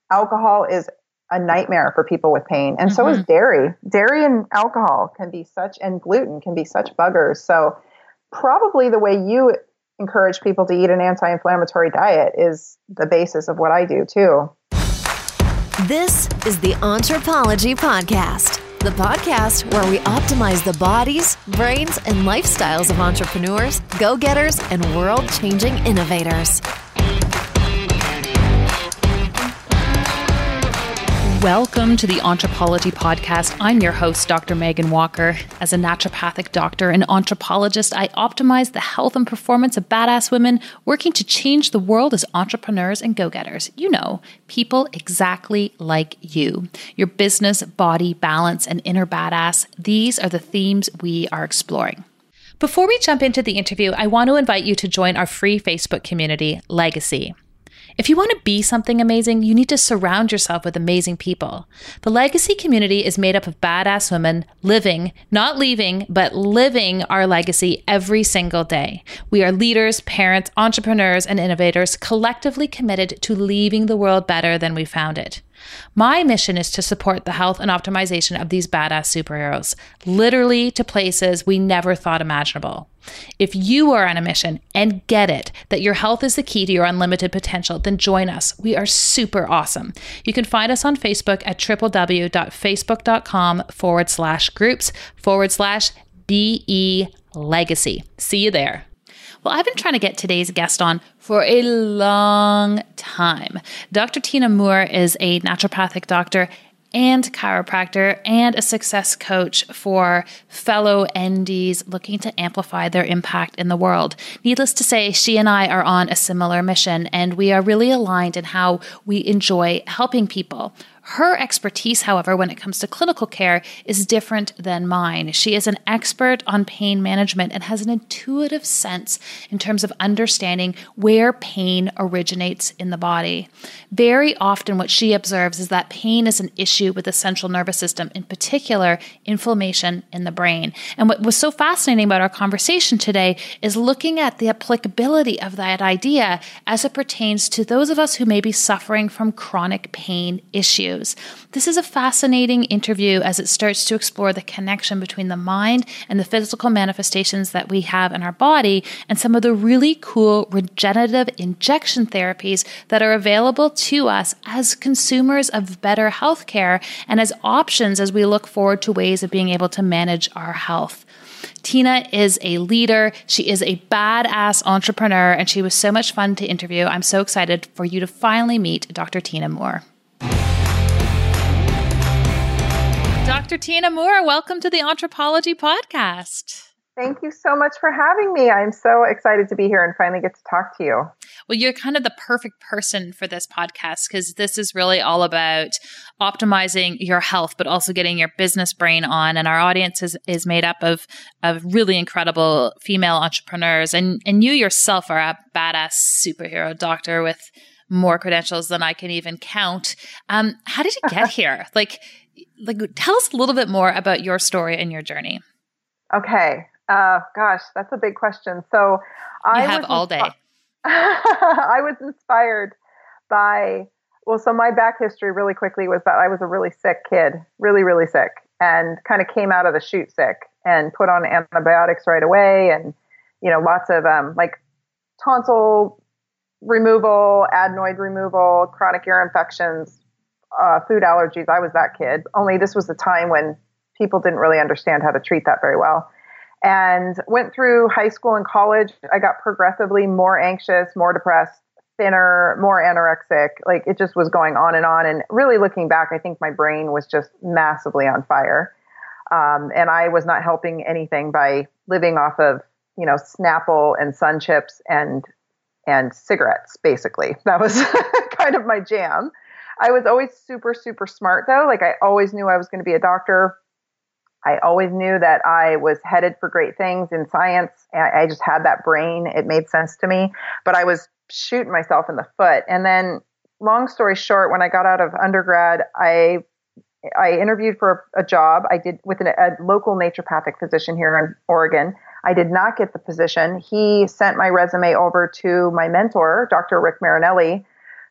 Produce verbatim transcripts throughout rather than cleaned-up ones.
alcohol is a nightmare for people with pain. And mm-hmm. so is dairy. Dairy and alcohol can be such, and gluten can be such buggers. So probably the way you encourage people to eat an anti-inflammatory diet is the basis of what I do too. This is the Anthropology Podcast, the podcast where we optimize the bodies, brains, and lifestyles of entrepreneurs, go-getters, and world-changing innovators. Welcome to the Anthropology Podcast. I'm your host, Doctor Megan Walker. As a naturopathic doctor and anthropologist, I optimize the health and performance of badass women working to change the world as entrepreneurs and go-getters. You know, people exactly like you. Your business, body, balance, and inner badass. These are the themes we are exploring. Before we jump into the interview, I want to invite you to join our free Facebook community, Legacy. If you want to be something amazing, you need to surround yourself with amazing people. The Legacy community is made up of badass women living, not leaving, but living our legacy every single day. We are leaders, parents, entrepreneurs, and innovators collectively committed to leaving the world better than we found it. My mission is to support the health and optimization of these badass superheroes, literally to places we never thought imaginable. If you are on a mission and get it that your health is the key to your unlimited potential, then join us. We are super awesome. You can find us on Facebook at www.facebook.com forward slash groups forward slash BE Legacy. See you there. Well, I've been trying to get today's guest on for a long time. Doctor Tina Moore is a naturopathic doctor and chiropractor and a success coach for fellow N Ds looking to amplify their impact in the world. Needless to say, she and I are on a similar mission, and we are really aligned in how we enjoy helping people. Her expertise, however, when it comes to clinical care is different than mine. She is an expert on pain management and has an intuitive sense in terms of understanding where pain originates in the body. Very often what she observes is that pain is an issue with the central nervous system, in particular, inflammation in the brain. And what was so fascinating about our conversation today is looking at the applicability of that idea as it pertains to those of us who may be suffering from chronic pain issues. This is a fascinating interview as it starts to explore the connection between the mind and the physical manifestations that we have in our body and some of the really cool regenerative injection therapies that are available to us as consumers of better healthcare and as options as we look forward to ways of being able to manage our health. Tina is a leader. She is a badass entrepreneur, and she was so much fun to interview. I'm so excited for you to finally meet Doctor Tina Moore. Doctor Tina Moore, welcome to the Anthropology Podcast. Thank you so much for having me. I'm so excited to be here and finally get to talk to you. Well, you're kind of the perfect person for this podcast because this is really all about optimizing your health, but also getting your business brain on. And our audience is, is made up of, of really incredible female entrepreneurs. And, and you yourself are a badass superhero doctor with more credentials than I can even count. Um, how did you get here? Like, Like, tell us a little bit more about your story and your journey. Okay. Uh, gosh, that's a big question. So I you have was all day. Inspi- I was inspired by, well, so my back history really quickly was that I was a really sick kid, really, really sick, and kind of came out of the chute sick and put on antibiotics right away. And, you know, lots of um, like tonsil removal, adenoid removal, chronic ear infections, Uh, food allergies. I was that kid, only this was the time when people didn't really understand how to treat that very well. And went through high school and college. I got progressively more anxious, more depressed, thinner, more anorexic. Like it just was going on and on. And really looking back, I think my brain was just massively on fire. Um, and I was not helping anything by living off of, you know, Snapple and Sun Chips and, and cigarettes, basically. That was kind of my jam. I was always super, super smart though. Like I always knew I was going to be a doctor. I always knew that I was headed for great things in science. I, I just had that brain. It made sense to me, but I was shooting myself in the foot. And then long story short, when I got out of undergrad, I, I interviewed for a job I did with an, a local naturopathic physician here in Oregon. I did not get the position. He sent my resume over to my mentor, Doctor Rick Marinelli,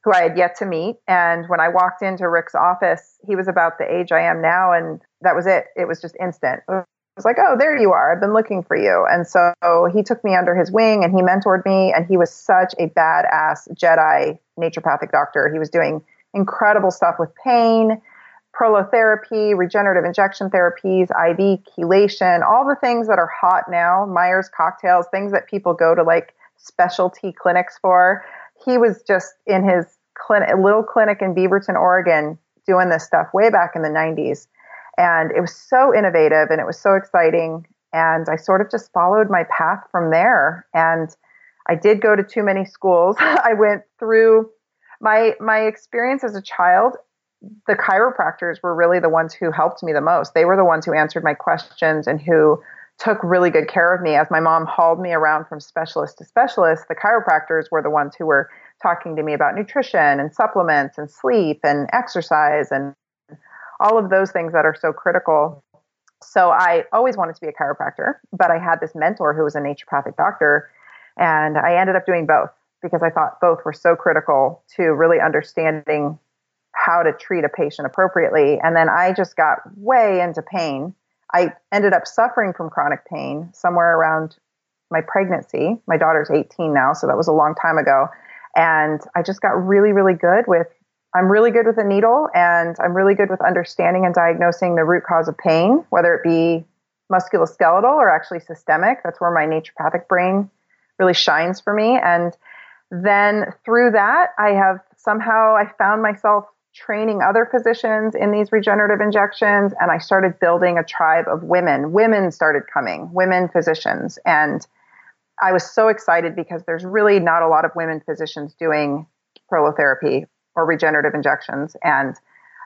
who I had yet to meet. And when I walked into Rick's office, he was about the age I am now. And that was it. It was just instant. It was like, oh, there you are. I've been looking for you. And so he took me under his wing and he mentored me. And he was such a badass Jedi naturopathic doctor. He was doing incredible stuff with pain, prolotherapy, regenerative injection therapies, I V, chelation, all the things that are hot now, Myers cocktails, things that people go to like specialty clinics for. He was just in his clinic, little clinic in Beaverton, Oregon, doing this stuff way back in the nineties. And it was so innovative and it was so exciting. And I sort of just followed my path from there. And I did go to too many schools. I went through my, my experience as a child. The chiropractors were really the ones who helped me the most. They were the ones who answered my questions and who took really good care of me. As my mom hauled me around from specialist to specialist, the chiropractors were the ones who were talking to me about nutrition and supplements and sleep and exercise and all of those things that are so critical. So I always wanted to be a chiropractor, but I had this mentor who was a naturopathic doctor, and I ended up doing both because I thought both were so critical to really understanding how to treat a patient appropriately. And then I just got way into pain. I ended up suffering from chronic pain somewhere around my pregnancy. My daughter's eighteen now, so that was a long time ago. And I just got really, really good with, I'm really good with a needle, and I'm really good with understanding and diagnosing the root cause of pain, whether it be musculoskeletal or actually systemic. That's where my naturopathic brain really shines for me. And then through that, I have somehow, I found myself training other physicians in these regenerative injections. And I started building a tribe of women. Women started coming, women physicians. And I was so excited because there's really not a lot of women physicians doing prolotherapy or regenerative injections. And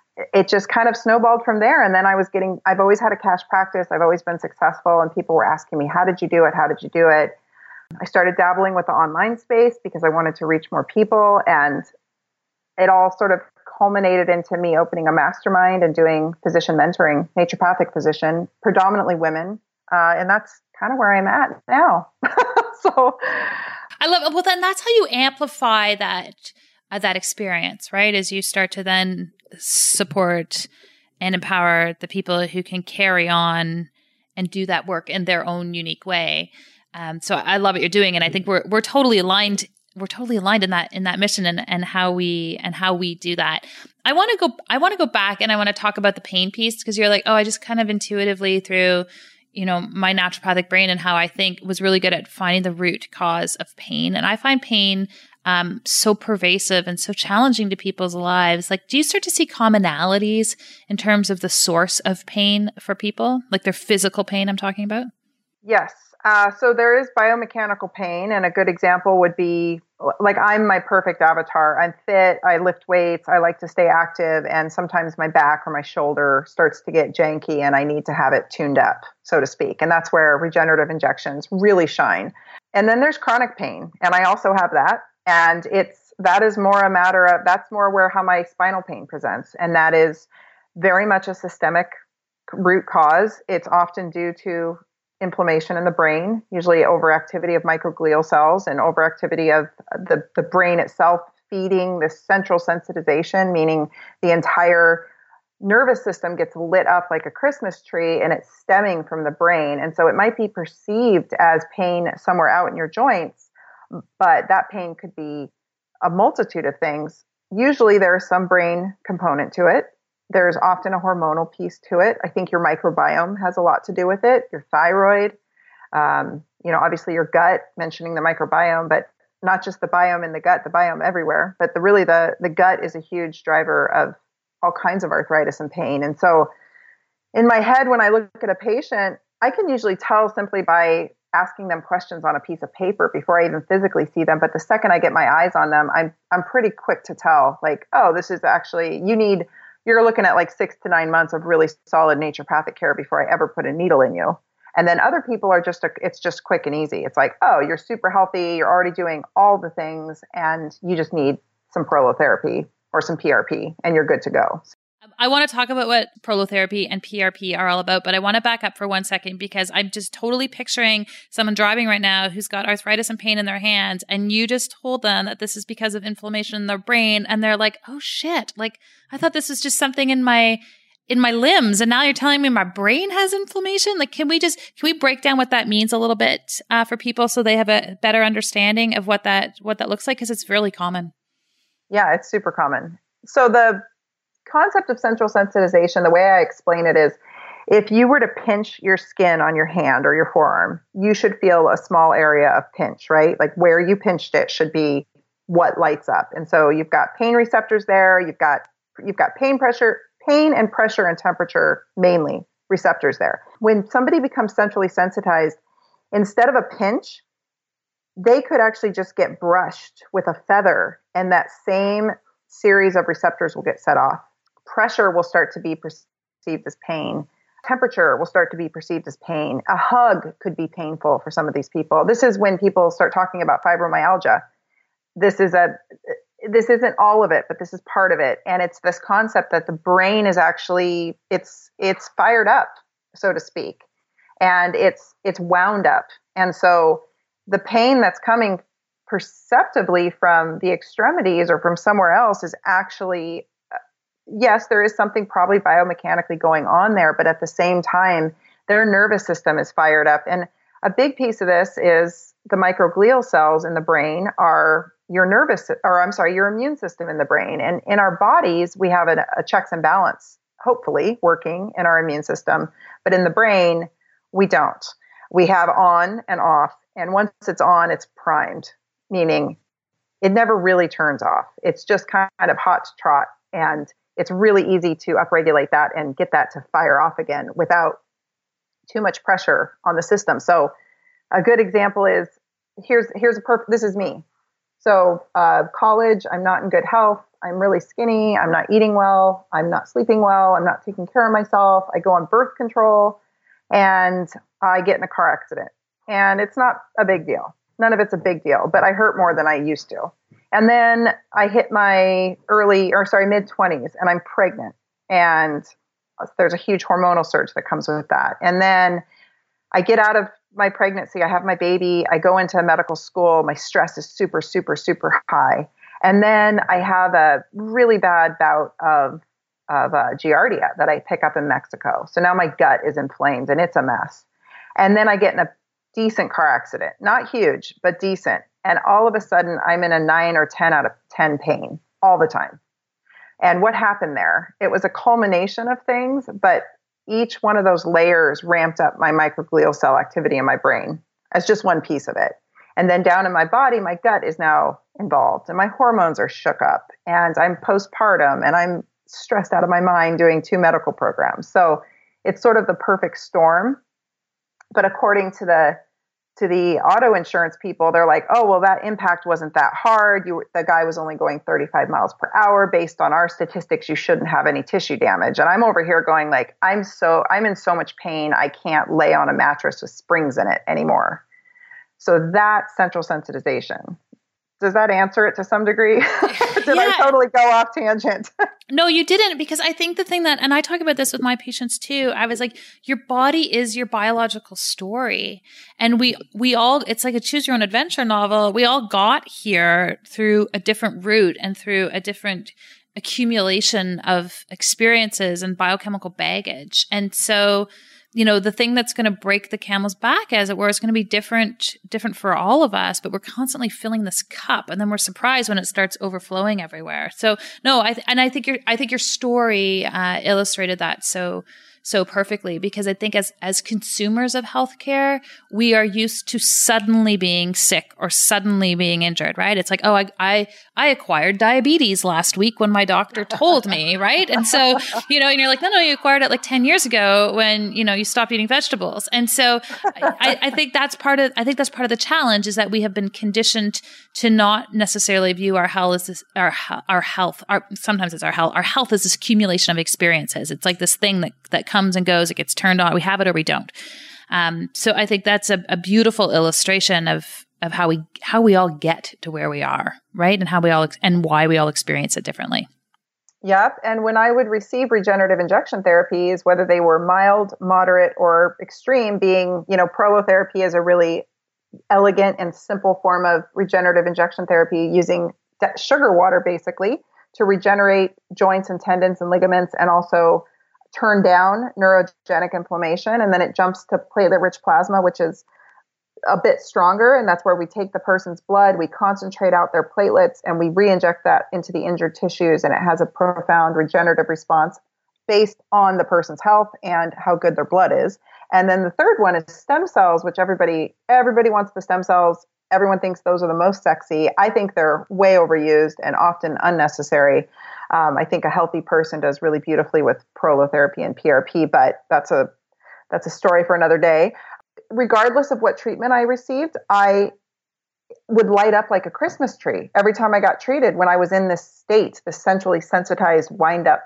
it just kind of snowballed from there. And then I was getting, I've always had a cash practice. I've always been successful. And people were asking me, how did you do it? How did you do it? I started dabbling with the online space because I wanted to reach more people. And it all sort of culminated into me opening a mastermind and doing physician mentoring, naturopathic physician, predominantly women. Uh, and that's kind of where I'm at now. So I love it. Well, then that's how you amplify that, uh, that experience, right? As you start to then support and empower the people who can carry on and do that work in their own unique way. Um, so I love what you're doing. And I think we're, we're totally aligned we're totally aligned in that, in that mission and, and how we, and how we do that. I want to go, I want to go back and I want to talk about the pain piece, because you're like, oh, I just kind of intuitively through, you know, my naturopathic brain and how I think was really good at finding the root cause of pain. And I find pain um, so pervasive and so challenging to people's lives. Like, do you start to see commonalities in terms of the source of pain for people, like their physical pain I'm talking about? Yes. Uh, so there is biomechanical pain, and a good example would be, like, I'm my perfect avatar. I'm fit, I lift weights, I like to stay active, and sometimes my back or my shoulder starts to get janky and I need to have it tuned up, so to speak. And that's where regenerative injections really shine. And then there's chronic pain, and I also have that. And it's, that is more a matter of, that's more where how my spinal pain presents. And that is very much a systemic root cause. It's often due to inflammation in the brain, usually overactivity of microglial cells and overactivity of the, the brain itself feeding this central sensitization, meaning the entire nervous system gets lit up like a Christmas tree and it's stemming from the brain. And so it might be perceived as pain somewhere out in your joints, but that pain could be a multitude of things. Usually there's some brain component to it. There's often a hormonal piece to it. I think your microbiome has a lot to do with it. Your thyroid, um, you know, obviously your gut, mentioning the microbiome, but not just the biome in the gut, the biome everywhere. But the really the the gut is a huge driver of all kinds of arthritis and pain. And so in my head, when I look at a patient, I can usually tell simply by asking them questions on a piece of paper before I even physically see them. But the second I get my eyes on them, I'm I'm pretty quick to tell, like, oh, this is actually, you need, you're looking at like six to nine months of really solid naturopathic care before I ever put a needle in you. And then other people are just, a, it's just quick and easy. It's like, oh, you're super healthy. You're already doing all the things and you just need some prolotherapy or some P R P and you're good to go. I want to talk about what prolotherapy and P R P are all about, but I want to back up for one second because I'm just totally picturing someone driving right now who's got arthritis and pain in their hands, and you just told them that this is because of inflammation in their brain, and they're like, oh shit, like I thought this was just something in my in my limbs, and now you're telling me my brain has inflammation? Like, can we just, can we break down what that means a little bit uh, for people so they have a better understanding of what that, what that looks like? Because it's really common. Yeah, it's super common. So the concept of central sensitization, the way I explain it is, if you were to pinch your skin on your hand or your forearm, you should feel a small area of pinch, right? Like where you pinched it should be what lights up. And so you've got pain receptors there, you've got, you've got pain pressure, pain and pressure and temperature, mainly receptors there. When somebody becomes centrally sensitized, instead of a pinch, they could actually just get brushed with a feather, and that same series of receptors will get set off. Pressure will start to be perceived as pain. Temperature will start to be perceived as pain. A hug could be painful for some of these people. This is when people start talking about fibromyalgia. This is a This isn't all of it, but this is part of it. And it's this concept that the brain is actually, it's, it's fired up, so to speak, and it's, it's wound up. And so the pain that's coming perceptibly from the extremities or from somewhere else is actually, yes, there is something probably biomechanically going on there, but at the same time, their nervous system is fired up. And a big piece of this is the microglial cells in the brain are your nervous, or I'm sorry, your immune system in the brain. And in our bodies, we have a, a checks and balance, hopefully working in our immune system. But in the brain, we don't. We have on and off. And once it's on, it's primed, meaning it never really turns off. It's just kind of hot to trot. And it's really easy to upregulate that and get that to fire off again without too much pressure on the system. So a good example is, here's, here's a perfect, this is me. So uh, college, I'm not in good health. I'm really skinny. I'm not eating well. I'm not sleeping well. I'm not taking care of myself. I go on birth control and I get in a car accident. And it's not a big deal. None of it's a big deal, but I hurt more than I used to. And then I hit my early, or sorry, mid twenties, and I'm pregnant. And there's a huge hormonal surge that comes with that. And then I get out of my pregnancy, I have my baby, I go into medical school, my stress is super, super, super high. And then I have a really bad bout of, of uh, Giardia that I pick up in Mexico. So now my gut is inflamed and it's a mess. And then I get in a decent car accident, not huge, but decent. And all of a sudden I'm in a nine or ten out of ten pain all the time. And what happened there? It was a culmination of things, but each one of those layers ramped up my microglial cell activity in my brain as just one piece of it. And then down in my body, my gut is now involved and my hormones are shook up and I'm postpartum and I'm stressed out of my mind doing two medical programs. So it's sort of the perfect storm. But according to the to the auto insurance people, they're like, oh, well, that impact wasn't that hard. You, the guy was only going thirty-five miles per hour. Based on our statistics, you shouldn't have any tissue damage. And I'm over here going like, I'm so, I'm in so much pain. I can't lay on a mattress with springs in it anymore. So that's central sensitization. Does that answer it to some degree? Did yeah. I totally go off tangent? No, you didn't, because I think the thing that, and I talk about this with my patients too, I was like, your body is your biological story. And we, we all, it's like a choose your own adventure novel. We all got here through a different route and through a different accumulation of experiences and biochemical baggage. And so, you know, the thing that's going to break the camel's back, as it were, is going to be different, different for all of us, but we're constantly filling this cup and then we're surprised when it starts overflowing everywhere. So no, I, th- and I think your, I think your story, uh, illustrated that so, so perfectly, because I think as, as consumers of healthcare, we are used to suddenly being sick or suddenly being injured, right? It's like, oh, I, I, I acquired diabetes last week when my doctor told me, right? And so, you know, and you're like, no, no, you acquired it like ten years ago when, you know, you stopped eating vegetables. And so I, I think that's part of, I think that's part of the challenge, is that we have been conditioned to not necessarily view our health as this, our, our health, our, sometimes it's our health, our health is this accumulation of experiences. It's like this thing that, that comes and goes, it gets turned on, we have it or we don't. Um, so I think that's a, a beautiful illustration of, of how we, how we all get to where we are, right? And how we all, and why we all experience it differently. Yep. And when I would receive regenerative injection therapies, whether they were mild, moderate, or extreme, being, you know, prolotherapy is a really elegant and simple form of regenerative injection therapy using sugar water basically to regenerate joints and tendons and ligaments and also turn down neurogenic inflammation. And then it jumps to platelet-rich plasma, which is a bit stronger. And that's where we take the person's blood, we concentrate out their platelets, and we re-inject that into the injured tissues. And it has a profound regenerative response based on the person's health and how good their blood is. And then the third one is stem cells, which everybody, everybody wants the stem cells. Everyone thinks those are the most sexy. I think they're way overused and often unnecessary. Um, I think a healthy person does really beautifully with prolotherapy and P R P, but that's a, that's a story for another day. Regardless of what treatment I received, I would light up like a Christmas tree every time I got treated when I was in this state, this centrally sensitized, wind up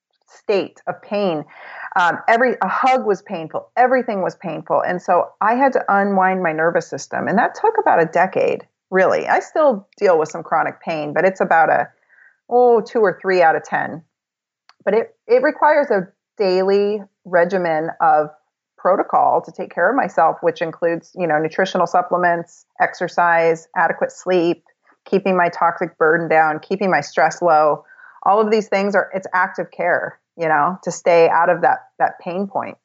state of pain. Um, every a hug was painful. Everything was painful. And so I had to unwind my nervous system. And that took about a decade, really. I still deal with some chronic pain, but it's about a, oh, two or three out of ten. But it, it requires a daily regimen of protocol to take care of myself, which includes, you know, nutritional supplements, exercise, adequate sleep, keeping my toxic burden down, keeping my stress low. All of these things are, it's active care, you know, to stay out of that, that pain point.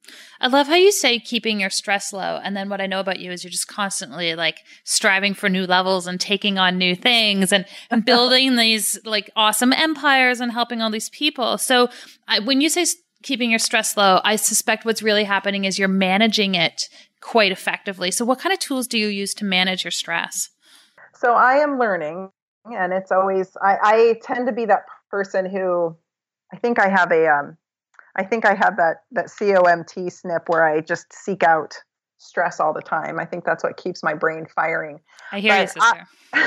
I love how you say keeping your stress low. And then what I know about you is you're just constantly like striving for new levels and taking on new things and, and building these like awesome empires and helping all these people. So I, when you say keeping your stress low, I suspect what's really happening is you're managing it quite effectively. So what kind of tools do you use to manage your stress? So I am learning, and it's always, I, I tend to be that person who, I think I have a, um, I think I have that, that C O M T S N P where I just seek out stress all the time. I think that's what keeps my brain firing. I hear but you, sister.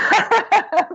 I,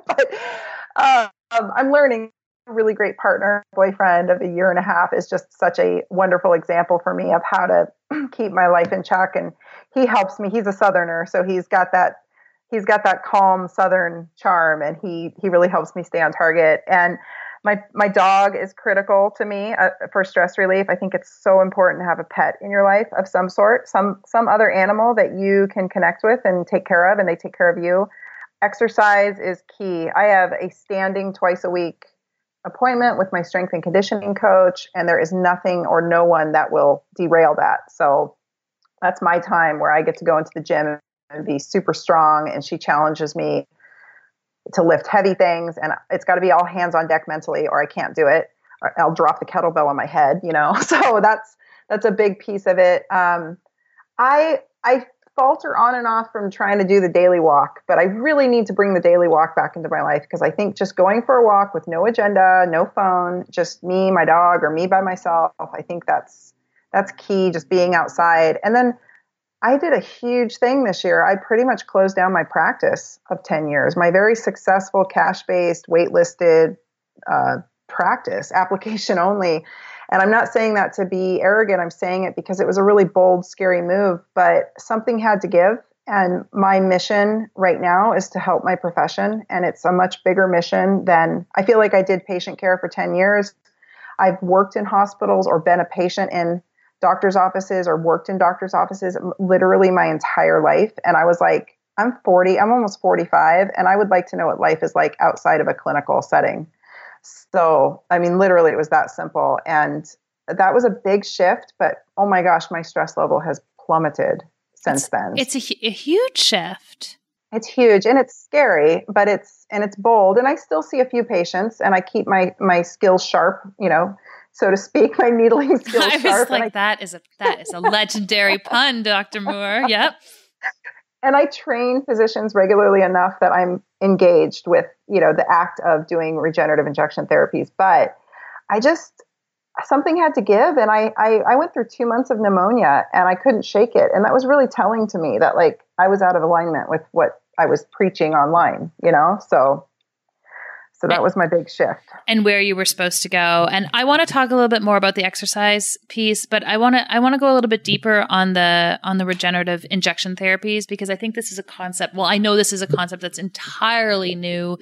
but um, I'm learning. A really great partner, boyfriend of a year and a half is just such a wonderful example for me of how to keep my life in check. And he helps me. He's a Southerner, so he's got that, he's got that calm Southern charm, and he, he really helps me stay on target. And my, my dog is critical to me uh, for stress relief. I think it's so important to have a pet in your life of some sort, some, some other animal that you can connect with and take care of, and they take care of you. Exercise is key. I have a standing twice a week appointment with my strength and conditioning coach, and there is nothing or no one that will derail that. So that's my time where I get to go into the gym and be super strong, and she challenges me to lift heavy things, and it's got to be all hands on deck mentally, or I can't do it. Or I'll drop the kettlebell on my head, you know. So that's that's a big piece of it. Um, I I falter on and off from trying to do the daily walk, but I really need to bring the daily walk back into my life, because I think just going for a walk with no agenda, no phone, just me, my dog, or me by myself, I think that's that's key, just being outside. And then I did a huge thing this year. I pretty much closed down my practice of ten years, my very successful cash-based, wait-listed uh, practice, application only. And I'm not saying that to be arrogant. I'm saying it because it was a really bold, scary move, but something had to give. And my mission right now is to help my profession. And it's a much bigger mission than, I feel like I did patient care for ten years. I've worked in hospitals or been a patient in doctor's offices or worked in doctor's offices literally my entire life. And I was like, I'm forty, I'm almost forty-five, and I would like to know what life is like outside of a clinical setting. So, I mean, literally it was that simple. And that was a big shift, but oh my gosh, my stress level has plummeted since it's, then. It's a, a huge shift. It's huge, and it's scary, but it's, and it's bold. And I still see a few patients, and I keep my, my skills sharp, you know, so to speak, my needling skills I sharp. was like, I, that is a, that is a legendary pun, Doctor Moore. Yep. And I train physicians regularly enough that I'm engaged with, you know, the act of doing regenerative injection therapies. But I just, something had to give. And I, I, I went through two months of pneumonia, and I couldn't shake it. And that was really telling to me that, like, I was out of alignment with what I was preaching online, you know? So, so that was my big shift. And where you were supposed to go. And I want to talk a little bit more about the exercise piece, but I want to I want to go a little bit deeper on the on the regenerative injection therapies, because I think this is a concept. Well, I know this is a concept that's entirely new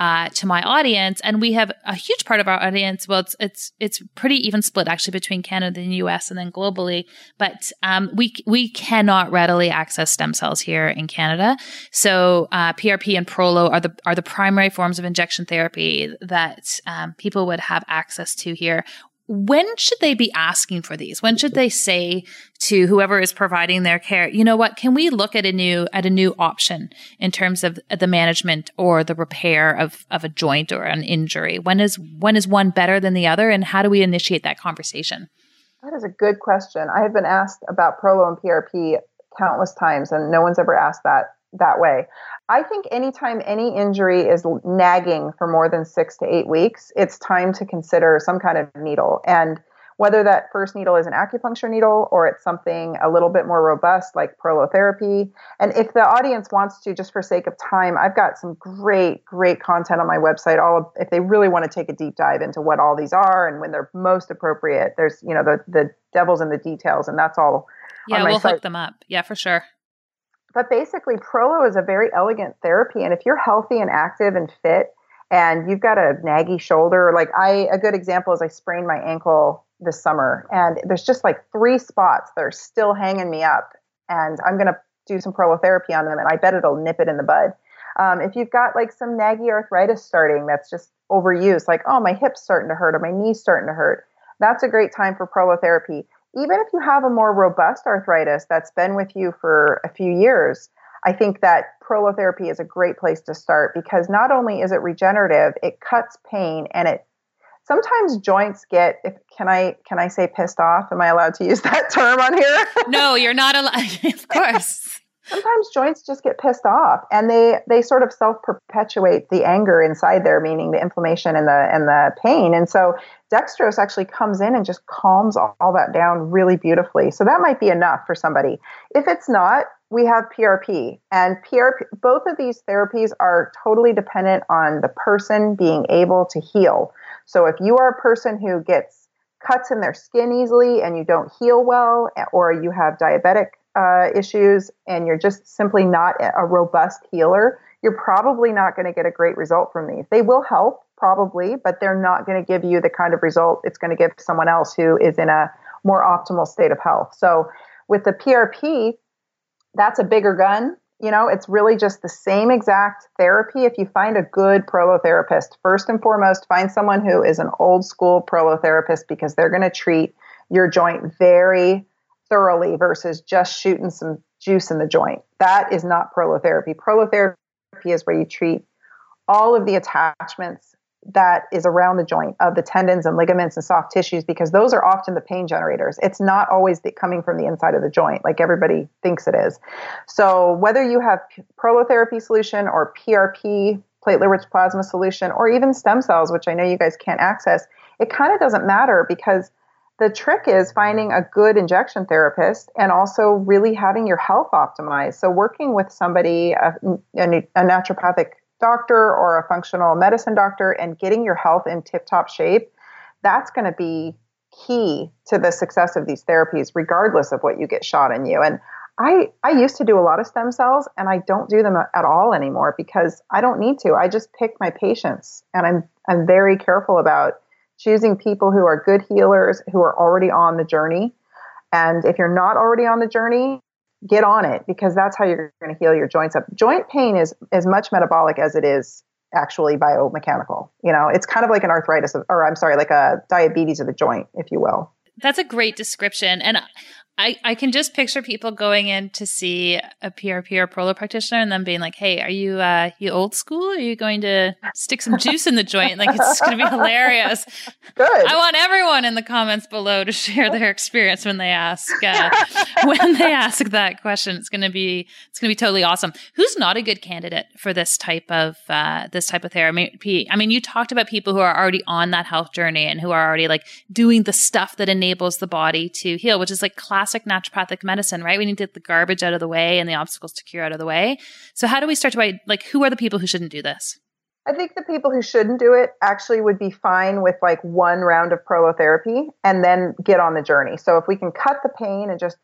uh, to my audience, and we have a huge part of our audience. Well, it's it's it's pretty even split actually between Canada and the U S and then globally. But um, we we cannot readily access stem cells here in Canada. So uh, P R P and Prolo are the are the primary forms of injection therapy that um, people would have access to here. When should they be asking for these? When should they say to whoever is providing their care, you know what, can we look at a new at a new option in terms of the management or the repair of, of a joint or an injury? When is when is one better than the other, and how do we initiate that conversation? That is a good question. I have been asked about Prolo and P R P countless times, and no one's ever asked that that way. I think anytime any injury is nagging for more than six to eight weeks, it's time to consider some kind of needle. And whether that first needle is an acupuncture needle or it's something a little bit more robust like prolotherapy. And if the audience wants to, just for sake of time, I've got some great, great content on my website. All of, if they really want to take a deep dive into what all these are and when they're most appropriate, there's, you know, the, the devil's in the details, and that's all. Yeah, we'll site. Hook them up. Yeah, for sure. But basically, Prolo is a very elegant therapy. And if you're healthy and active and fit and you've got a naggy shoulder, like I, a good example is I sprained my ankle this summer, and there's just like three spots that are still hanging me up, and I'm going to do some prolotherapy on them, and I bet it'll nip it in the bud. Um, if you've got like some naggy arthritis starting that's just overuse, like, oh, my hip's starting to hurt or my knee's starting to hurt, that's a great time for prolotherapy. Even if you have a more robust arthritis that's been with you for a few years, I think that prolotherapy is a great place to start, because not only is it regenerative, it cuts pain, and it sometimes joints get, if, can I can I say pissed off? Am I allowed to use that term on here? No, you're not allowed. Of course. Sometimes joints just get pissed off, and they they sort of self-perpetuate the anger inside there, meaning the inflammation and the and the pain. And so dextrose actually comes in and just calms all, all that down really beautifully. So that might be enough for somebody. If it's not, we have P R P, and P R P, both of these therapies are totally dependent on the person being able to heal. So if you are a person who gets cuts in their skin easily and you don't heal well, or you have diabetic uh, issues and you're just simply not a robust healer, you're probably not going to get a great result from these. They will help probably, but they're not going to give you the kind of result it's going to give someone else who is in a more optimal state of health. So with the P R P, that's a bigger gun. You know, it's really just the same exact therapy. If you find a good prolotherapist, first and foremost, find someone who is an old school prolotherapist, because they're going to treat your joint very thoroughly versus just shooting some juice in the joint. That is not prolotherapy. Prolotherapy is where you treat all of the attachments that is around the joint of the tendons and ligaments and soft tissues, because those are often the pain generators. It's not always the, coming from the inside of the joint like everybody thinks it is. So whether you have prolotherapy solution or P R P, platelet-rich plasma solution, or even stem cells, which I know you guys can't access, it kind of doesn't matter, because the trick is finding a good injection therapist and also really having your health optimized. So working with somebody, a, a, a naturopathic doctor or a functional medicine doctor, and getting your health in tip-top shape, that's going to be key to the success of these therapies, regardless of what you get shot in you. And I, I used to do a lot of stem cells, and I don't do them at all anymore because I don't need to. I just pick my patients, and I'm I'm very careful about choosing people who are good healers, who are already on the journey. And if you're not already on the journey, get on it, because that's how you're going to heal your joints up. Joint pain is as much metabolic as it is actually biomechanical. You know, it's kind of like an arthritis, of, or I'm sorry, like a diabetes of the joint, if you will. That's a great description. And I, I can just picture people going in to see a P R P or Prolo practitioner and then being like, hey, are you uh, you old school? Are you going to stick some juice in the joint? Like, it's going to be hilarious. Good. I want everyone in the comments below to share their experience when they ask uh, when they ask that question. It's going to be it's going to be totally awesome. Who's not a good candidate for this type of uh, this type of therapy? I mean, you talked about people who are already on that health journey and who are already like doing the stuff that enables the body to heal, which is like classic Classic naturopathic medicine, right? We need to get the garbage out of the way and the obstacles to cure out of the way. So how do we start to, like, who are the people who shouldn't do this? I think the people who shouldn't do it actually would be fine with like one round of prolotherapy and then get on the journey. So if we can cut the pain and just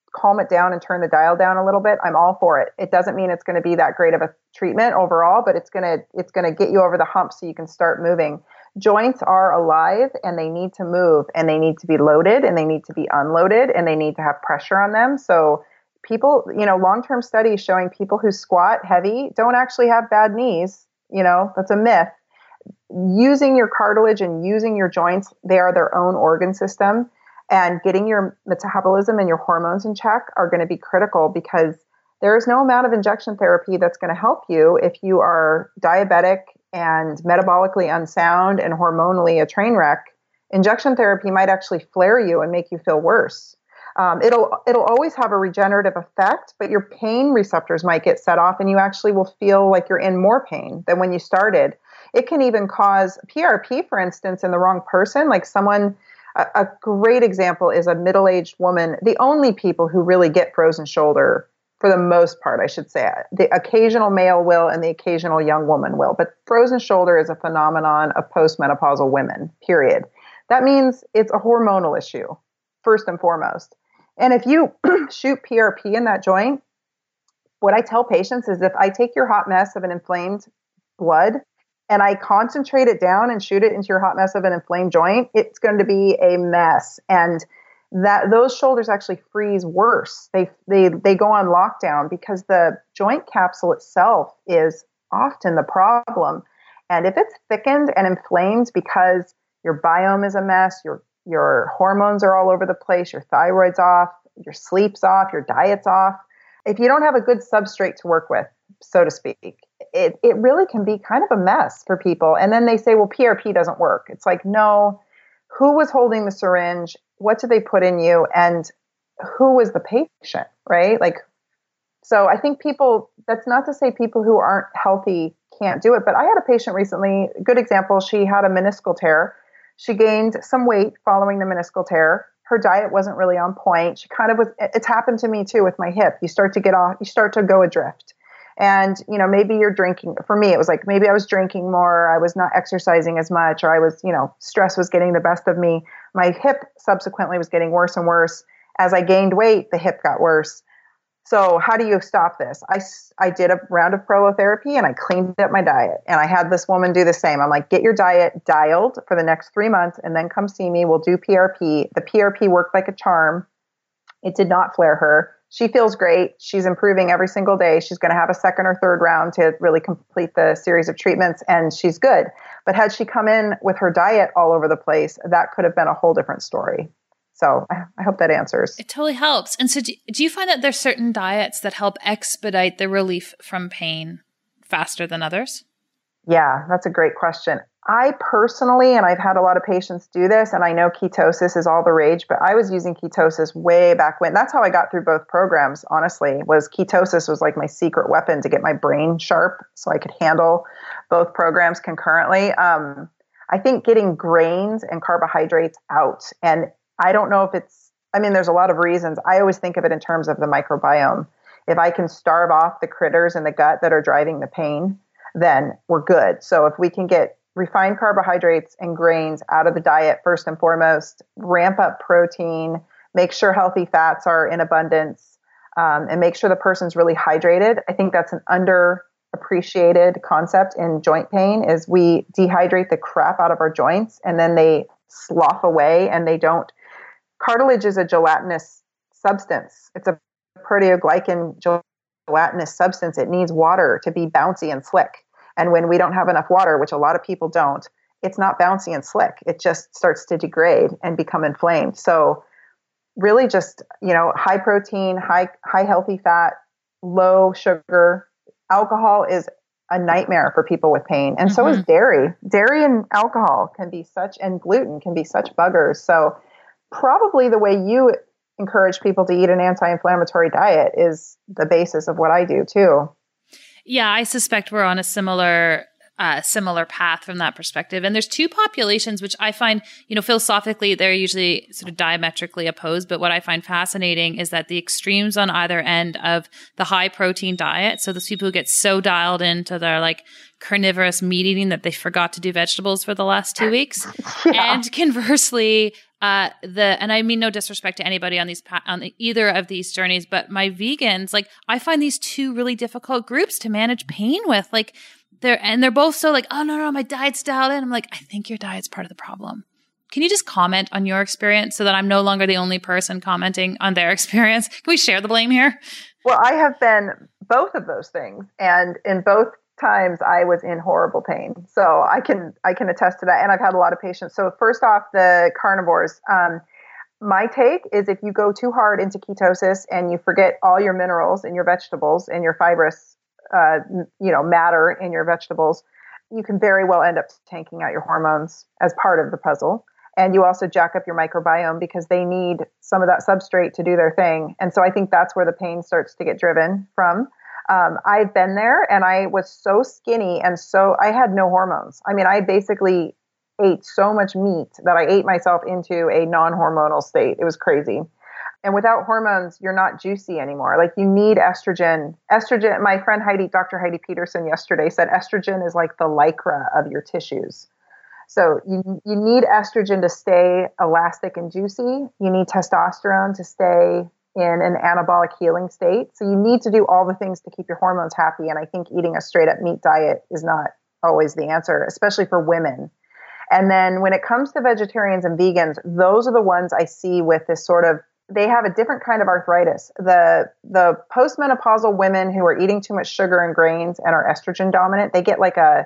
calm it down and turn the dial down a little bit, I'm all for it. It doesn't mean it's going to be that great of a treatment overall, but it's going to, it's going to get you over the hump so you can start moving. Joints are alive and they need to move, and they need to be loaded, and they need to be unloaded, and they need to have pressure on them. So people, you know, long-term studies showing people who squat heavy don't actually have bad knees. You know, that's a myth. Using your cartilage and using your joints, they are their own organ system, and getting your metabolism and your hormones in check are going to be critical, because there is no amount of injection therapy that's going to help you if you are diabetic and metabolically unsound and hormonally a train wreck. Injection therapy might actually flare you and make you feel worse. Um, it'll it'll always have a regenerative effect, but your pain receptors might get set off, and you actually will feel like you're in more pain than when you started. It can even cause P R P, for instance, in the wrong person. Like someone, a, a great example is a middle-aged woman. The only people who really get frozen shoulder, for the most part, I should say, the occasional male will and the occasional young woman will. But frozen shoulder is a phenomenon of postmenopausal women, period. That means it's a hormonal issue, first and foremost. And if you shoot P R P in that joint, what I tell patients is if I take your hot mess of an inflamed blood and I concentrate it down and shoot it into your hot mess of an inflamed joint, it's going to be a mess. And that those shoulders actually freeze worse. They they they go on lockdown because the joint capsule itself is often the problem. And if it's thickened and inflamed because your biome is a mess, your your hormones are all over the place, your thyroid's off, your sleep's off, your diet's off. If you don't have a good substrate to work with, so to speak, it, it really can be kind of a mess for people. And then they say, well, P R P doesn't work. It's like, no, who was holding the syringe? What did they put in you? And who was the patient, right? Like, so I think people, that's not to say people who aren't healthy can't do it, but I had a patient recently, good example, she had a meniscal tear. She gained some weight following the meniscal tear. Her diet wasn't really on point. She kind of was, it's happened to me too with my hip. You start to get off, you start to go adrift. And, you know, maybe you're drinking, for me, it was like, maybe I was drinking more. I was not exercising as much, or I was, you know, stress was getting the best of me. My hip subsequently was getting worse and worse. As I gained weight, the hip got worse. So how do you stop this? I, I did a round of prolotherapy and I cleaned up my diet. And I had this woman do the same. I'm like, get your diet dialed for the next three months and then come see me. We'll do P R P. The P R P worked like a charm. It did not flare her. She feels great. She's improving every single day. She's going to have a second or third round to really complete the series of treatments, and she's good. But had she come in with her diet all over the place, that could have been a whole different story. So I, I hope that answers. It totally helps. And so do, do you find that there's certain diets that help expedite the relief from pain faster than others? Yeah, that's a great question. I personally, and I've had a lot of patients do this, and I know ketosis is all the rage, but I was using ketosis way back when. That's how I got through both programs, honestly, was ketosis was like my secret weapon to get my brain sharp so I could handle both programs concurrently. Um, I think getting grains and carbohydrates out, and I don't know if it's, I mean, there's a lot of reasons. I always think of it in terms of the microbiome. If I can starve off the critters in the gut that are driving the pain, then we're good. So if we can get refined carbohydrates and grains out of the diet, first and foremost, ramp up protein, make sure healthy fats are in abundance, um, and make sure the person's really hydrated. I think that's an underappreciated concept in joint pain is we dehydrate the crap out of our joints and then they slough away and they don't. Cartilage is a gelatinous substance. It's a proteoglycan gelatinous substance. It needs water to be bouncy and slick. And when we don't have enough water, which a lot of people don't, it's not bouncy and slick. It just starts to degrade and become inflamed. So really just, you know, high protein, high, high healthy fat, low sugar. Alcohol is a nightmare for people with pain. And mm-hmm. so is dairy. Dairy and alcohol can be such, and gluten can be such buggers. So probably the way you encourage people to eat an anti-inflammatory diet is the basis of what I do too. Yeah, I suspect we're on a similar uh, similar path from that perspective. And there's two populations, which I find, you know, philosophically, they're usually sort of diametrically opposed. But what I find fascinating is that the extremes on either end of the high protein diet, so those people who get so dialed into their like carnivorous meat eating that they forgot to do vegetables for the last two weeks. Yeah. And conversely, uh, the, and I mean, no disrespect to anybody on these, on the, either of these journeys, but my vegans, like I find these two really difficult groups to manage pain with, like they're, and they're both so like, oh no, no, my diet's dialed in. I'm like, I think your diet's part of the problem. Can you just comment on your experience so that I'm no longer the only person commenting on their experience? Can we share the blame here? Well, I have been both of those things. And in both times I was in horrible pain. So I can, I can attest to that. And I've had a lot of patients. So first off, the carnivores, um, my take is if you go too hard into ketosis and you forget all your minerals in your vegetables and your fibrous, uh, you know, matter in your vegetables, you can very well end up tanking out your hormones as part of the puzzle. And you also jack up your microbiome because they need some of that substrate to do their thing. And so I think that's where the pain starts to get driven from. Um, I've been there and I was so skinny and so I had no hormones. I mean, I basically ate so much meat that I ate myself into a non-hormonal state. It was crazy. And without hormones, you're not juicy anymore. Like you need estrogen. Estrogen, my friend Heidi, Doctor Heidi Peterson yesterday said estrogen is like the lycra of your tissues. So you you need estrogen to stay elastic and juicy. You need testosterone to stay in an anabolic healing state. So you need to do all the things to keep your hormones happy. And I think eating a straight up meat diet is not always the answer, especially for women. And then when it comes to vegetarians and vegans, those are the ones I see with this sort of, they have a different kind of arthritis. The the postmenopausal women who are eating too much sugar and grains and are estrogen dominant, they get like a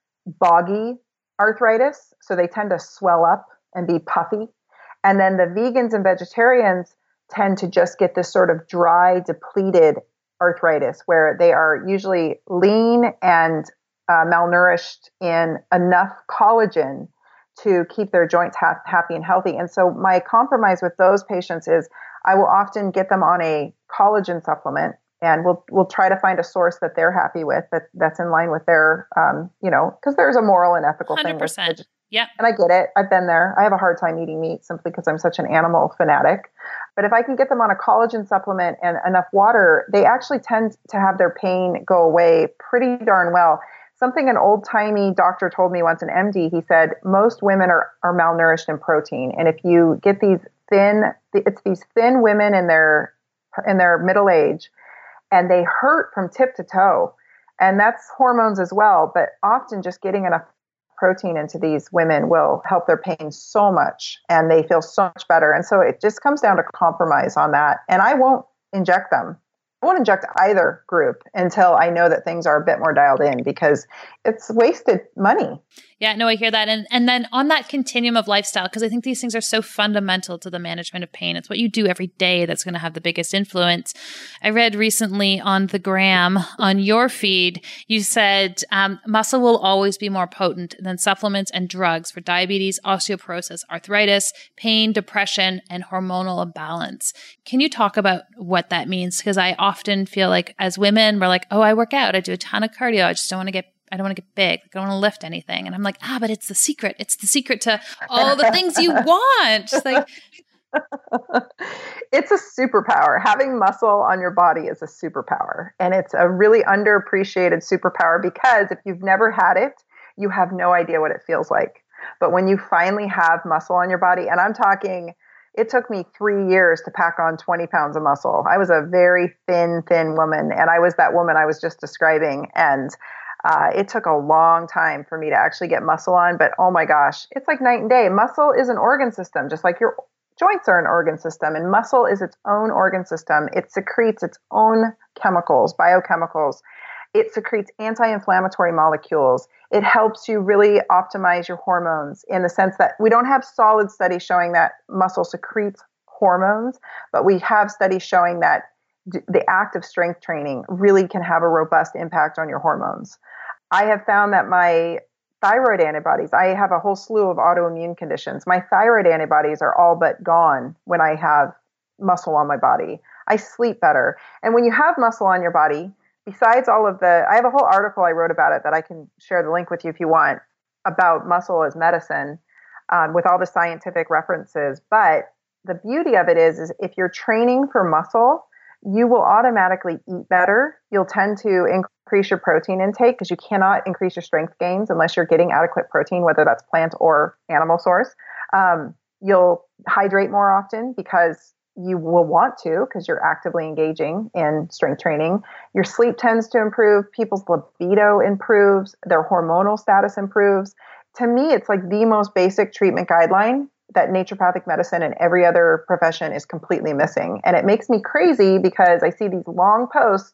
boggy arthritis. So they tend to swell up and be puffy. And then the vegans and vegetarians tend to just get this sort of dry, depleted arthritis where they are usually lean and uh, malnourished in enough collagen to keep their joints ha- happy and healthy. And so my compromise with those patients is I will often get them on a collagen supplement. And we'll we'll try to find a source that they're happy with, that that's in line with their, um, you know, because there's a moral and ethical one hundred percent. thing. Yeah. And I get it. I've been there. I have a hard time eating meat simply because I'm such an animal fanatic. But if I can get them on a collagen supplement and enough water, they actually tend to have their pain go away pretty darn well. Something an old-timey doctor told me once, an M D, he said, most women are, are malnourished in protein. And if you get these thin, it's these thin women in their in their middle age, and they hurt from tip to toe. And that's hormones as well. But often just getting enough protein into these women will help their pain so much. And they feel so much better. And so it just comes down to compromise on that. And I won't inject them. I won't inject either group until I know that things are a bit more dialed in because it's wasted money. Yeah, no, I hear that. And and then on that continuum of lifestyle, because I think these things are so fundamental to the management of pain. It's what you do every day that's going to have the biggest influence. I read recently on the gram, on your feed, you said um, muscle will always be more potent than supplements and drugs for diabetes, osteoporosis, arthritis, pain, depression, and hormonal imbalance. Can you talk about what that means? Because I often feel like as women, we're like, oh, I work out. I do a ton of cardio. I just don't want to get I don't want to get big. I don't want to lift anything. And I'm like, ah, but it's the secret. It's the secret to all the things you want. Just like, it's a superpower. Having muscle on your body is a superpower. And it's a really underappreciated superpower because if you've never had it, you have no idea what it feels like. But when you finally have muscle on your body, and I'm talking, it took me three years to pack on twenty pounds of muscle. I was a very thin, thin woman. And I was that woman I was just describing. And Uh, it took a long time for me to actually get muscle on, but oh my gosh, it's like night and day. Muscle is an organ system, just like your joints are an organ system, and muscle is its own organ system. It secretes its own chemicals, biochemicals. It secretes anti-inflammatory molecules. It helps you really optimize your hormones in the sense that we don't have solid studies showing that muscle secretes hormones, but we have studies showing that the act of strength training really can have a robust impact on your hormones. I have found that my thyroid antibodies, I have a whole slew of autoimmune conditions. My thyroid antibodies are all but gone when I have muscle on my body. I sleep better. And when you have muscle on your body, besides all of the, I have a whole article I wrote about it that I can share the link with you if you want, about muscle as medicine um, with all the scientific references. But the beauty of it is, is if you're training for muscle, you will automatically eat better. You'll tend to increase your protein intake because you cannot increase your strength gains unless you're getting adequate protein, whether that's plant or animal source. Um, You'll hydrate more often because you will want to, because you're actively engaging in strength training. Your sleep tends to improve. People's libido improves. Their hormonal status improves. To me, it's like the most basic treatment guideline that naturopathic medicine and every other profession is completely missing. And it makes me crazy because I see these long posts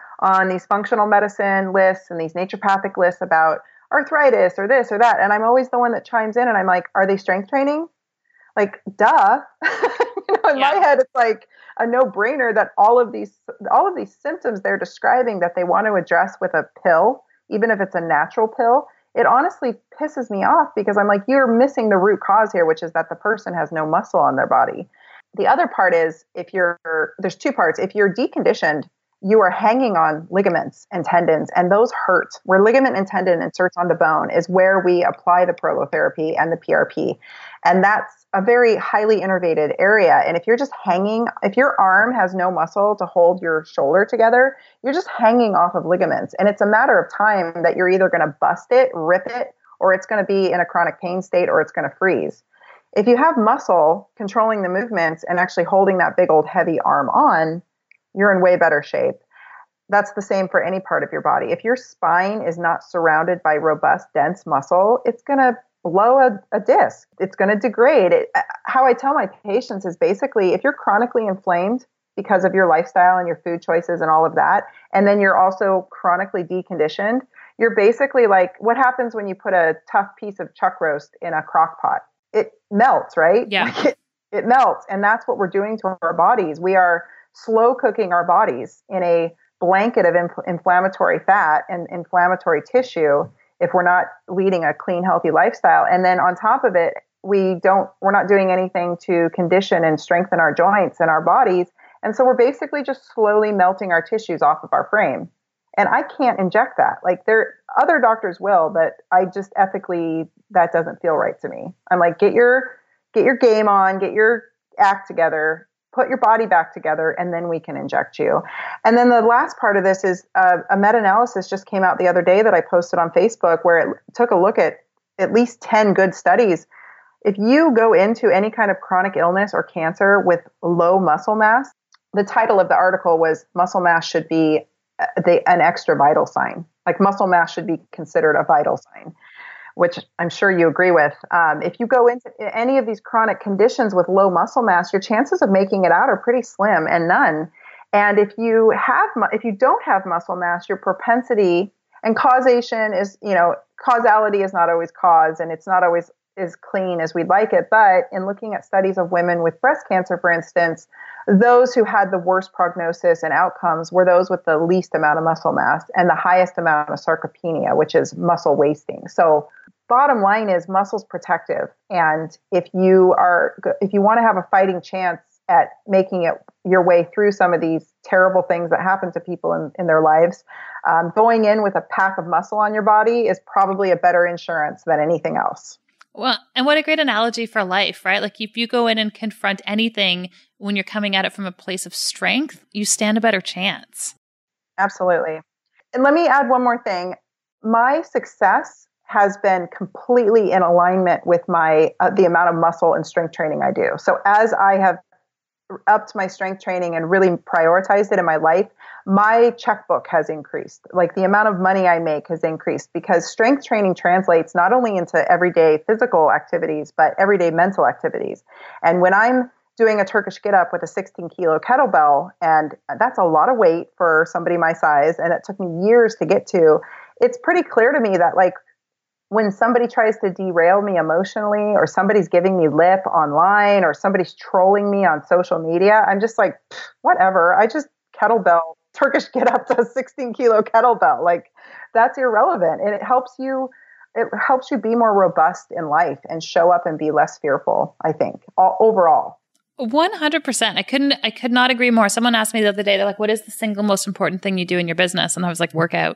on these functional medicine lists and these naturopathic lists about arthritis or this or that. And I'm always the one that chimes in and I'm like, are they strength training? Like, duh. You know, in yeah. my head, it's like a no-brainer that all of these all of these symptoms they're describing that they want to address with a pill, even if it's a natural pill, it honestly pisses me off because I'm like, you're missing the root cause here, which is that the person has no muscle on their body. The other part is if you're, there's two parts. If you're deconditioned, you are hanging on ligaments and tendons, and those hurt. Where ligament and tendon inserts onto bone is where we apply the prolotherapy and the P R P. And that's a very highly innervated area. And if you're just hanging, if your arm has no muscle to hold your shoulder together, you're just hanging off of ligaments. And it's a matter of time that you're either going to bust it, rip it, or it's going to be in a chronic pain state, or it's going to freeze. If you have muscle controlling the movements and actually holding that big old heavy arm on, you're in way better shape. That's the same for any part of your body. If your spine is not surrounded by robust, dense muscle, it's going to blow a, a disc. It's going to degrade. It, how I tell my patients is basically if you're chronically inflamed because of your lifestyle and your food choices and all of that, and then you're also chronically deconditioned, you're basically like, what happens when you put a tough piece of chuck roast in a crock pot? It melts, right? Yeah. Like it, it melts. And that's what we're doing to our bodies. We are slow cooking our bodies in a blanket of inf- inflammatory fat and inflammatory tissue if we're not leading a clean, healthy lifestyle. And then on top of it, we don't, we're not doing anything to condition and strengthen our joints and our bodies. And so we're basically just slowly melting our tissues off of our frame. And I can't inject that. Like there, other doctors will, but I just ethically, that doesn't feel right to me. I'm like, get your, get your game on, get your act together, put your body back together, and then we can inject you. And then the last part of this is uh, a meta-analysis just came out the other day that I posted on Facebook where it took a look at at least ten good studies. If you go into any kind of chronic illness or cancer with low muscle mass, the title of the article was muscle mass should be the, an extra vital sign. Like muscle mass should be considered a vital sign, which I'm sure you agree with. Um, if you go into any of these chronic conditions with low muscle mass, your chances of making it out are pretty slim and none. And if you have, if you don't have muscle mass, your propensity and causation is, you know, causality is not always cause, and it's not always as clean as we'd like it. But in looking at studies of women with breast cancer, for instance, those who had the worst prognosis and outcomes were those with the least amount of muscle mass and the highest amount of sarcopenia, which is muscle wasting. So bottom line is muscle's protective. And if you are, if you want to have a fighting chance at making it your way through some of these terrible things that happen to people in, in their lives, um, going in with a pack of muscle on your body is probably a better insurance than anything else. Well, and what a great analogy for life, right? Like if you go in and confront anything when you're coming at it from a place of strength, you stand a better chance. Absolutely. And let me add one more thing. My success has been completely in alignment with my uh, the amount of muscle and strength training I do. So as I have upped my strength training and really prioritized it in my life, my checkbook has increased. Like the amount of money I make has increased because strength training translates not only into everyday physical activities, but everyday mental activities. And when I'm doing a Turkish get up with a sixteen kilo kettlebell, and that's a lot of weight for somebody my size, and it took me years to get to, it's pretty clear to me that like when somebody tries to derail me emotionally, or somebody's giving me lip online, or somebody's trolling me on social media, I'm just like, whatever. I just kettlebell, Turkish get up to a sixteen kilo kettlebell. Like that's irrelevant. And it helps you, it helps you be more robust in life and show up and be less fearful, I think, all, overall. one hundred percent. I couldn't, I could not agree more. Someone asked me the other day, they're like, what is the single most important thing you do in your business? And I was like, work out.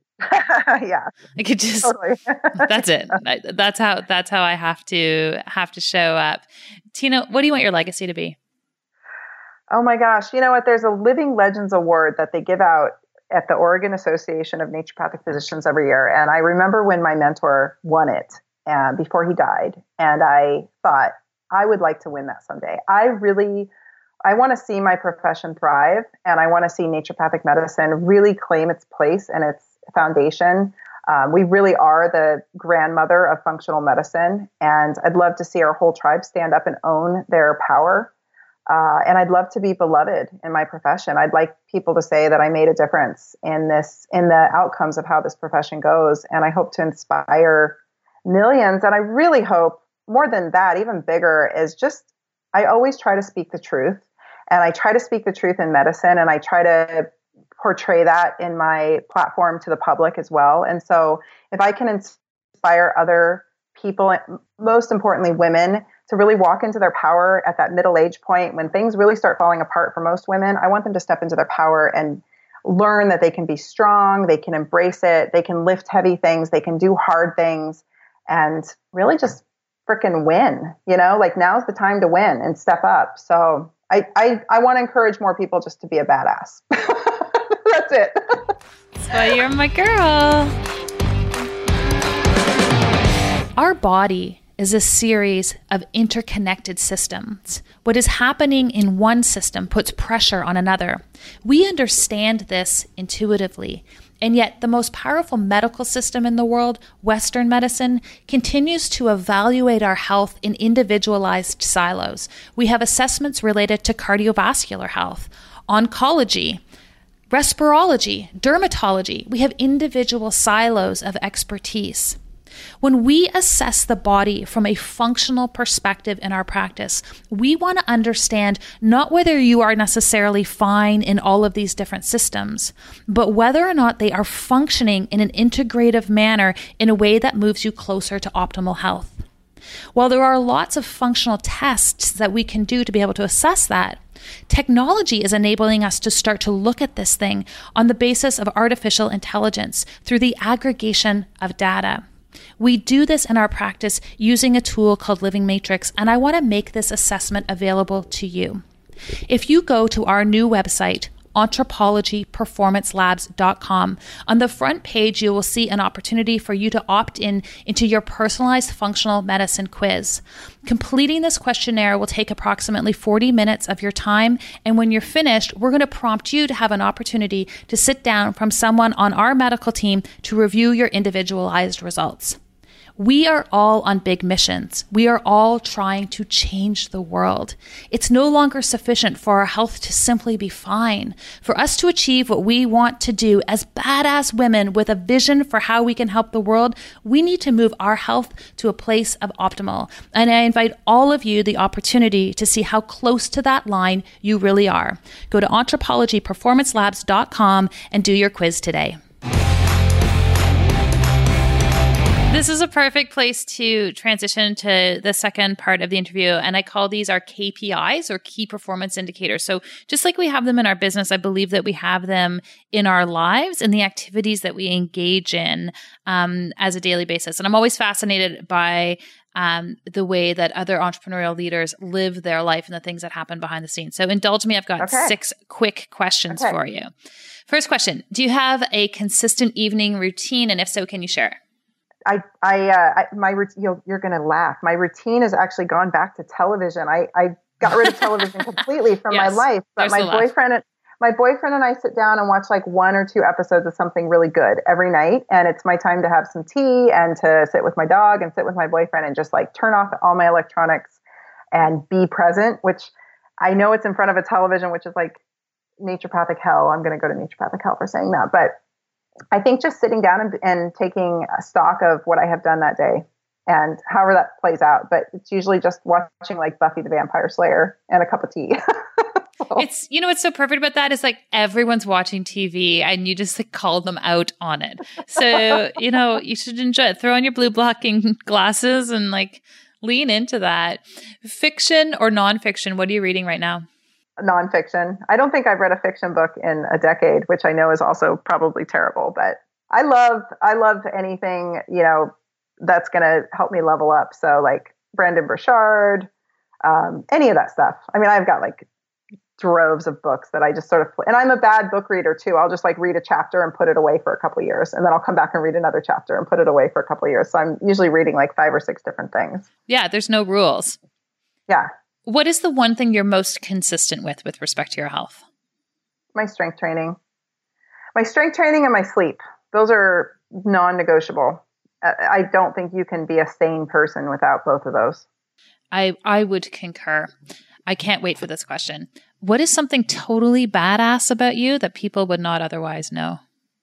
Yeah. I could just, totally. That's it. I, that's how, that's how I have to, have to show up. Tina, what do you want your legacy to be? Oh my gosh. You know what? There's a Living Legends Award that they give out at the Oregon Association of Naturopathic Physicians every year. And I remember when my mentor won it uh, before he died. And I thought, I would like to win that someday. I really, I want to see my profession thrive, and I want to see naturopathic medicine really claim its place and its foundation. Um, we really are the grandmother of functional medicine, and I'd love to see our whole tribe stand up and own their power. Uh, and I'd love to be beloved in my profession. I'd like people to say that I made a difference in this, in the outcomes of how this profession goes. And I hope to inspire millions. And I really hope, more than that, even bigger, is just, I always try to speak the truth. And I try to speak the truth in medicine, and I try to portray that in my platform to the public as well. And so if I can inspire other people, most importantly women, to really walk into their power at that middle age point when things really start falling apart for most women, I want them to step into their power and learn that they can be strong, they can embrace it, they can lift heavy things, they can do hard things, and really just freaking win. You know, like now's the time to win and step up. So I, I, I want to encourage more people just to be a badass. That's it. That's why you're my girl. Our body is a series of interconnected systems. What is happening in one system puts pressure on another. We understand this intuitively, and yet the most powerful medical system in the world, Western medicine, continues to evaluate our health in individualized silos. We have assessments related to cardiovascular health, oncology, respirology, dermatology. We have individual silos of expertise. When we assess the body from a functional perspective in our practice, we want to understand not whether you are necessarily fine in all of these different systems, but whether or not they are functioning in an integrative manner in a way that moves you closer to optimal health. While there are lots of functional tests that we can do to be able to assess that, technology is enabling us to start to look at this thing on the basis of artificial intelligence through the aggregation of data. We do this in our practice using a tool called Living Matrix, and I want to make this assessment available to you. If you go to our new website, anthropology performance labs dot com, on the front page you will see an opportunity for you to opt in into your personalized functional medicine quiz. Completing this questionnaire will take approximately forty minutes of your time, and when you're finished, we're going to prompt you to have an opportunity to sit down from someone on our medical team to review your individualized results. We are all on big missions. We are all trying to change the world. It's no longer sufficient for our health to simply be fine. For us to achieve what we want to do as badass women with a vision for how we can help the world, we need to move our health to a place of optimal. And I invite all of you the opportunity to see how close to that line you really are. Go to anthropology performance labs dot com and do your quiz today. This is a perfect place to transition to the second part of the interview. And I call these our K P Is, or key performance indicators. So just like we have them in our business, I believe that we have them in our lives and the activities that we engage in um, as a daily basis. And I'm always fascinated by um, the way that other entrepreneurial leaders live their life and the things that happen behind the scenes. So indulge me. I've got okay. six quick questions okay. for you. First question, do you have a consistent evening routine? And if so, can you share it? I, I, uh, I my you'll, you're going to laugh. My routine has actually gone back to television. I, I got rid of television completely from yes, my life. But my boyfriend, and, my boyfriend and I sit down and watch like one or two episodes of something really good every night. And it's my time to have some tea and to sit with my dog and sit with my boyfriend and just like turn off all my electronics and be present, which I know it's in front of a television, which is like naturopathic hell. I'm going to go to naturopathic hell for saying that. But I think just sitting down and, and taking a stock of what I have done that day and however that plays out. But it's usually just watching like Buffy the Vampire Slayer and a cup of tea. So. It's, you know, what's so perfect about that is like everyone's watching T V and you just like call them out on it. So, you know, you should enjoy it. Throw on your blue blocking glasses and like lean into that. Fiction or nonfiction? What are you reading right now? Nonfiction. I don't think I've read a fiction book in a decade, which I know is also probably terrible, but I love, I love anything, you know, that's going to help me level up. So like Brendon Burchard, um, any of that stuff. I mean, I've got like droves of books that I just sort of, and I'm a bad book reader too. I'll just like read a chapter and put it away for a couple of years. And then I'll come back and read another chapter and put it away for a couple of years. So I'm usually reading like five or six different things. Yeah. There's no rules. Yeah. What is the one thing you're most consistent with with respect to your health? My strength training. My strength training and my sleep. Those are non-negotiable. I don't think you can be a sane person without both of those. I, I would concur. I can't wait for this question. What is something totally badass about you that people would not otherwise know?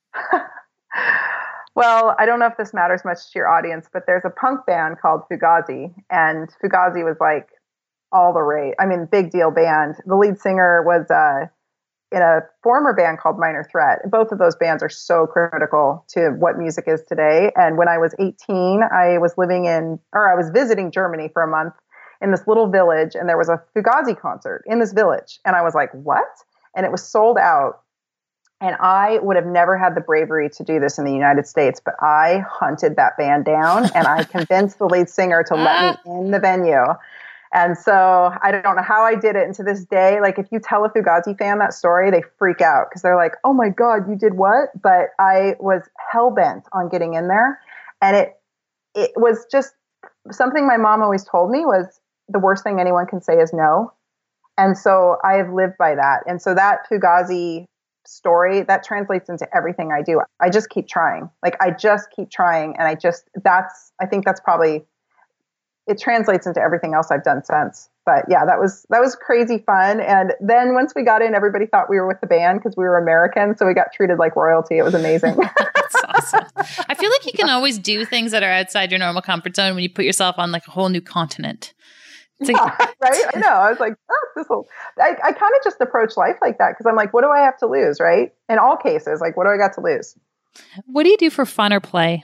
Well, I don't know if this matters much to your audience, but there's a punk band called Fugazi, and Fugazi was like all the rage. I mean, big deal band. The lead singer was uh, in a former band called Minor Threat. Both of those bands are so critical to what music is today. And when I was eighteen, I was living in, or I was visiting Germany for a month in this little village, and there was a Fugazi concert in this village. And I was like, what? And it was sold out. And I would have never had the bravery to do this in the United States, but I hunted that band down and I convinced the lead singer to let me in the venue. And so I don't know how I did it. And to this day, like if you tell a Fugazi fan that story, they freak out because they're like, oh my God, you did what? But I was hell-bent on getting in there. And it it was just something my mom always told me was the worst thing anyone can say is no. And so I have lived by that. And so that Fugazi story, that translates into everything I do. I just keep trying. Like I just keep trying. And I just, that's, I think that's probably, it translates into everything else I've done since. But yeah, that was, that was crazy fun. And then once we got in, everybody thought we were with the band because we were American. So we got treated like royalty. It was amazing. That's awesome. I feel like you can always do things that are outside your normal comfort zone when you put yourself on like a whole new continent. Yeah, right? I know. I was like, oh, this will, I, I kind of just approach life like that because I'm like, what do I have to lose, right? In all cases, like, what do I got to lose? What do you do for fun or play?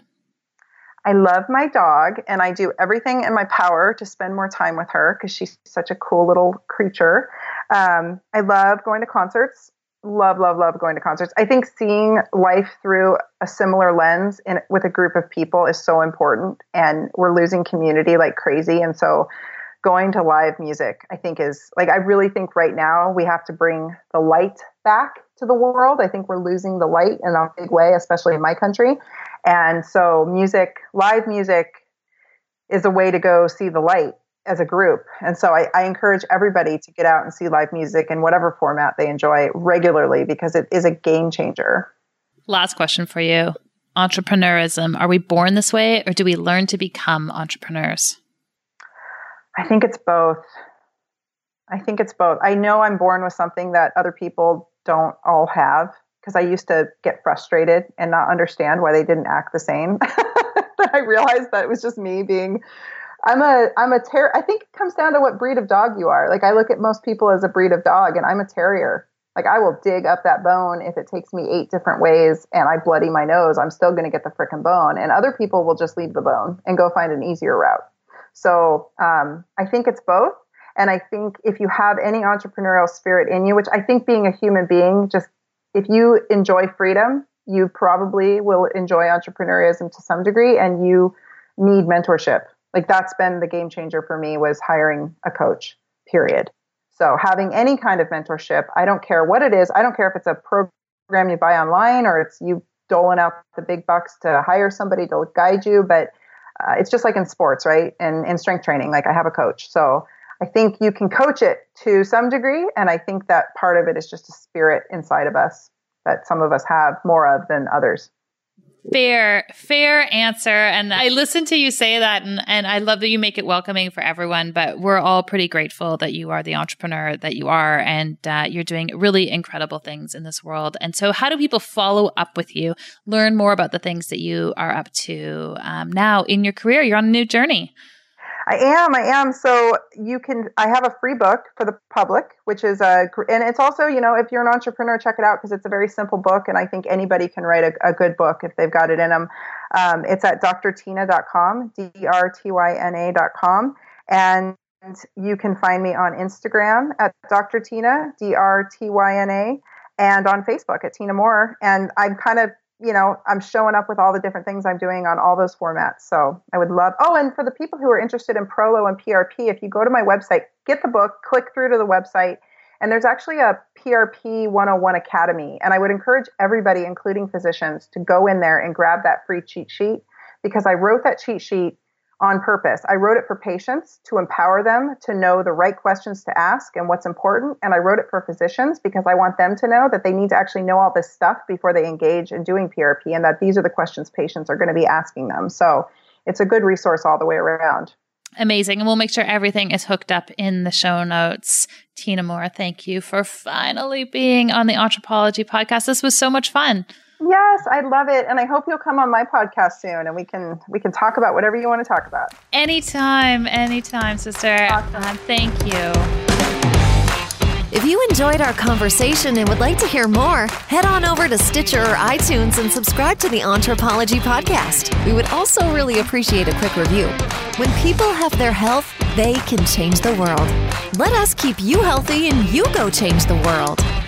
I love my dog and I do everything in my power to spend more time with her because she's such a cool little creature. Um, I love going to concerts. Love, love, love going to concerts. I think seeing life through a similar lens in, with a group of people is so important, and we're losing community like crazy. And so going to live music, I think is like, I really think right now we have to bring the light back to the world. I think we're losing the light in a big way, especially in my country. And so music, live music is a way to go see the light as a group. And so I, I encourage everybody to get out and see live music in whatever format they enjoy regularly because it is a game changer. Last question for you. Entrepreneurism. Are we born this way or do we learn to become entrepreneurs? I think it's both. I think it's both. I know I'm born with something that other people don't all have because I used to get frustrated and not understand why they didn't act the same. But I realized that it was just me being, I'm a, I'm a ter- I think it comes down to what breed of dog you are. Like I look at most people as a breed of dog and I'm a terrier. Like I will dig up that bone if it takes me eight different ways and I bloody my nose, I'm still going to get the frickin' bone. And other people will just leave the bone and go find an easier route. So um, I think it's both. And I think if you have any entrepreneurial spirit in you, which I think being a human being, just if you enjoy freedom, you probably will enjoy entrepreneurism to some degree, and you need mentorship. Like that's been the game changer for me, was hiring a coach, period. So having any kind of mentorship, I don't care what it is. I don't care if it's a program you buy online or it's you doling out the big bucks to hire somebody to guide you, but Uh, it's just like in sports, right? And in strength training, like I have a coach. So I think you can coach it to some degree. And I think that part of it is just a spirit inside of us that some of us have more of than others. Fair, fair answer. And I listen to you say that, and, and I love that you make it welcoming for everyone, but we're all pretty grateful that you are the entrepreneur that you are, and uh, you're doing really incredible things in this world. And so how do people follow up with you, learn more about the things that you are up to um, now in your career? You're on a new journey. I am, I am. So you can, I have a free book for the public, which is a, and it's also, you know, if you're an entrepreneur, check it out because it's a very simple book. And I think anybody can write a, a good book if they've got it in them. Um, it's at d r tyna dot com, D R T Y N A dot com. And you can find me on Instagram at Doctor Tyna, D R T Y N A, and on Facebook at Tina Moore. And I'm kind of, you know, I'm showing up with all the different things I'm doing on all those formats. So I would love, oh, and for the people who are interested in Prolo and P R P, if you go to my website, get the book, click through to the website, and there's actually a P R P one oh one Academy. And I would encourage everybody, including physicians, to go in there and grab that free cheat sheet because I wrote that cheat sheet on purpose. I wrote it for patients to empower them to know the right questions to ask and what's important. And I wrote it for physicians because I want them to know that they need to actually know all this stuff before they engage in doing P R P, and that these are the questions patients are going to be asking them. So it's a good resource all the way around. Amazing. And we'll make sure everything is hooked up in the show notes. Tina Moore, thank you for finally being on the Anthropology podcast. This was so much fun. Yes, I love it. And I hope you'll come on my podcast soon and we can we can talk about whatever you want to talk about. Anytime, anytime, sister. Awesome. Um, thank you. If you enjoyed our conversation and would like to hear more, head on over to Stitcher or iTunes and subscribe to the Anthropology podcast. We would also really appreciate a quick review. When people have their health, they can change the world. Let us keep you healthy and you go change the world.